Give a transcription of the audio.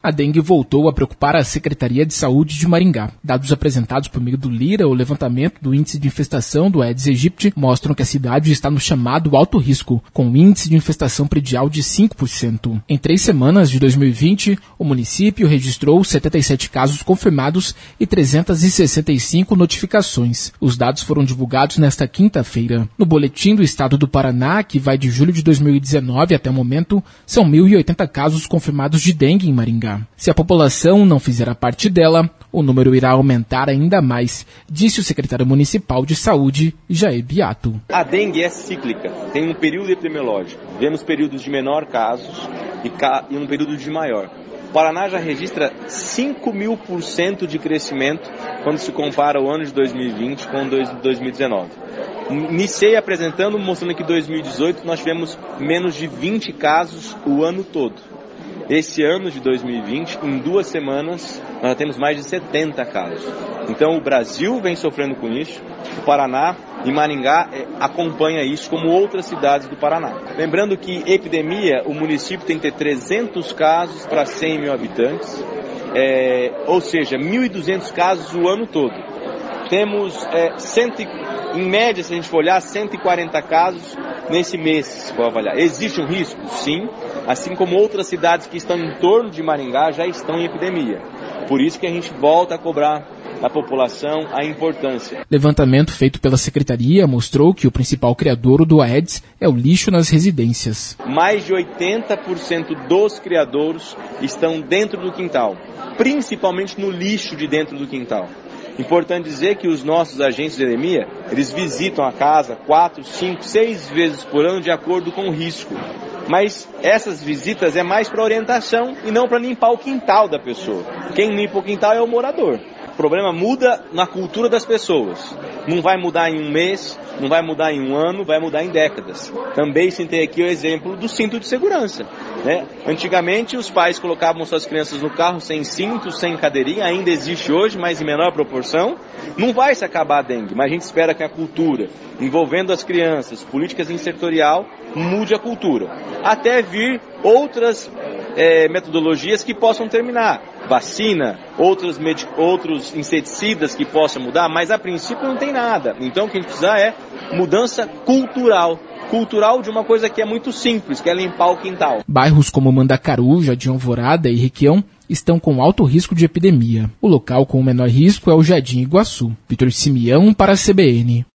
A dengue voltou a preocupar a Secretaria de Saúde de Maringá. Dados apresentados por meio do Lira, o levantamento do índice de infestação do Aedes aegypti, mostram que a cidade está no chamado alto risco, com um índice de infestação predial de 5%. Em 3 semanas de 2020, o município registrou 77 casos confirmados e 365 notificações. Os dados foram divulgados nesta quinta-feira. No boletim do Estado do Paraná, que vai de julho de 2019 até o momento, são 1.080 casos confirmados de dengue em Maringá. Se a população não fizer a parte dela, o número irá aumentar ainda mais, disse o secretário municipal de saúde, Jair Biato. A dengue é cíclica, tem um período epidemiológico. Vemos períodos de menor casos e um período de maior. O Paraná já registra 5.000% de crescimento quando se compara o ano de 2020 com 2019. Iniciei apresentando, mostrando que em 2018 nós tivemos menos de 20 casos o ano todo. Esse ano de 2020, em 2 semanas, nós já temos mais de 70 casos. Então o Brasil vem sofrendo com isso, o Paraná e Maringá acompanha isso, como outras cidades do Paraná. Lembrando que epidemia, o município tem que ter 300 casos para 100 mil habitantes, ou seja, 1.200 casos o ano todo. Temos, em média, se a gente for olhar, 140 casos nesse mês, se for avaliar. Existe um risco? Sim. Assim como outras cidades que estão em torno de Maringá já estão em epidemia. Por isso que a gente volta a cobrar da população a importância. Levantamento feito pela Secretaria mostrou que o principal criadouro do Aedes é o lixo nas residências. Mais de 80% dos criadouros estão dentro do quintal, principalmente no lixo de dentro do quintal. Importante dizer que os nossos agentes de endemia, eles visitam a casa 4, 5, 6 vezes por ano de acordo com o risco. Mas essas visitas é mais para orientação e não para limpar o quintal da pessoa. Quem limpa o quintal é o morador. O problema muda na cultura das pessoas. Não vai mudar em um mês, não vai mudar em um ano, vai mudar em décadas. Também citei aqui o exemplo do cinto de segurança, né? Antigamente os pais colocavam suas crianças no carro sem cinto, sem cadeirinha, ainda existe hoje, mas em menor proporção. Não vai se acabar a dengue, mas a gente espera que a cultura, envolvendo as crianças, políticas em setorial, mude a cultura. Até vir outras metodologias que possam terminar. Vacina, outros inseticidas que possam mudar, mas a princípio não tem nada. Então o que a gente precisa é mudança cultural de uma coisa que é muito simples, que é limpar o quintal. Bairros como Mandacaru, Jardim Alvorada e Requião estão com alto risco de epidemia. O local com o menor risco é o Jardim Iguaçu. Vitor Simeão para a CBN.